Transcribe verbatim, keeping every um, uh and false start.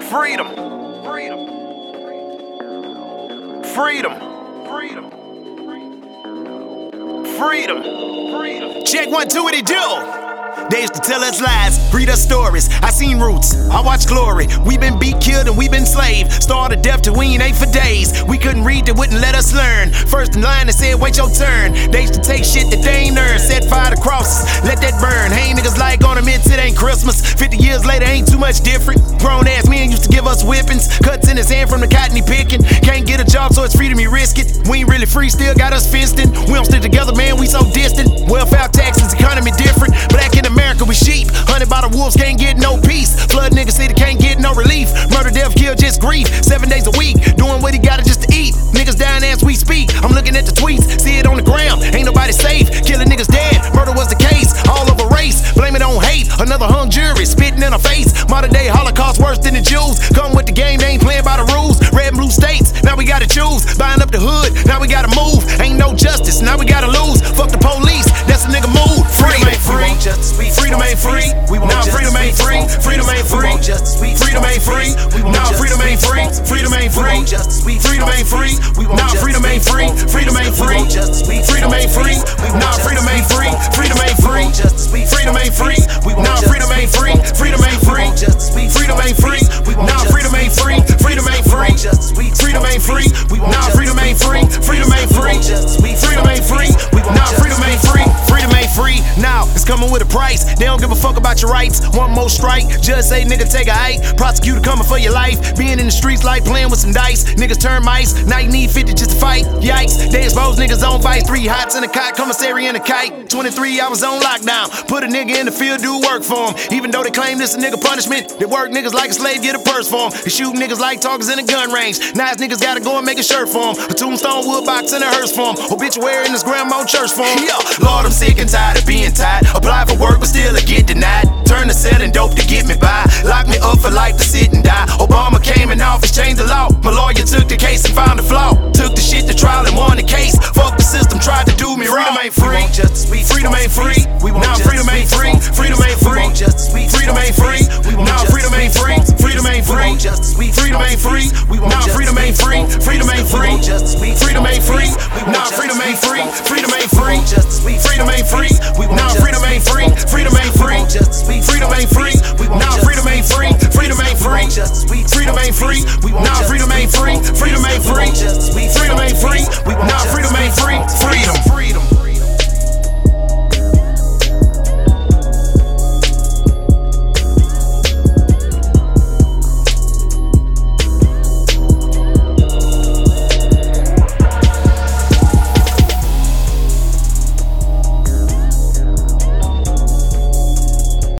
Freedom. Freedom. Freedom. Freedom. Freedom. Freedom. Check one, two, what it do? They used to tell us lies, read us stories. I seen roots, I watched glory. We been beat, killed, and we been slaved. Starved to death till we ain't ate for days. We couldn't read, they wouldn't let us learn. First in line, they said, wait your turn. They used to take shit that they ain't earned. Set fire to crosses, let that burn. Hey, niggas like ornaments, it ain't Christmas. Fifty years later, ain't too much different. Grown ass men used to give us whippings. Cuts in his hand from the cotton he picking. Can't get a job, so it's freedom, he risk it. We ain't really free, still got us fisting. We don't stick together, man, we so distant. Welfare taxes, economy different. Black in America, we sheep. Hunted by the wolves, can't get no peace. Flood niggas city, can't get no relief. Murder, death, kill, just grief. Seven days a week, doing what he gotta just to eat. Niggas dying as we speak. I'm looking at the tweets, see it on the ground. Ain't nobody safe, killing niggas dead. Murder was the case, all over race. Blame it on hate, another hung jury spitting in our face. Modern day Holocaust worse than the Jews. Come with the game, they ain't playing by the rules. Red and blue states, now we gotta choose. Buying up the hood, now we gotta move. Ain't no justice, now we gotta lose. Fuck the police, that's a nigga move. Freedom ain't free, freedom ain't free. Now freedom ain't free, freedom ain't free. Freedom ain't free, now freedom ain't free. Freedom ain't free, freedom ain't free. Now freedom ain't free, freedom ain't free. Freedom ain't free, now freedom ain't free. Freedom ain't free, freedom ain't free. Now freedom ain't free, freedom ain't free. Freedom ain't free, now freedom ain't free. Freedom ain't free, freedom ain't free. Now freedom ain't free, freedom ain't free. Freedom ain't free, now freedom ain't free. Freedom ain't free, now it's coming with a price. They don't give a fuck about your rights. One more strike, judge say nigga take a hike. Prosecutor coming for your life. Being in the streets like playing with some dice. Niggas turn mice, now you need fifty just to fight. Yikes, they expose niggas on vice. Three hots in a cot, commissary in a kite. twenty-three hours on lockdown. Put a nigga in the field, do work for him. Even though they claim this a nigga punishment, they work niggas like a slave, get a purse for him. They shoot niggas like talkers in a gun range. Nice niggas gotta go and make a shirt for him. A tombstone wood box and a hearse for him. Obituary in his grandma church for him. Yeah. Lord, I'm sick and tired of being tied. Apply for work, but still I get denied. Turn to selling dope to get me by. Lock me up for life to sit and die. Obama came in office, changed the law. My lawyer took the case and found the flaw. Took the shit to trial and won the case. Fuck the system, tried to do me wrong. Freedom ain't free, freedom ain't free. Now freedom ain't free, freedom ain't free. Freedom ain't free, now freedom ain't free. Freedom ain't free, freedom ain't free. Now freedom ain't free, freedom ain't free. Freedom ain't free, now freedom ain't free. Freedom ain't free, freedom ain't free. Now freedom ain't free, freedom ain't free. Freedom ain't free, now freedom ain't free. Freedom ain't free, freedom ain't free. Now freedom ain't free, freedom ain't free. Freedom ain't free,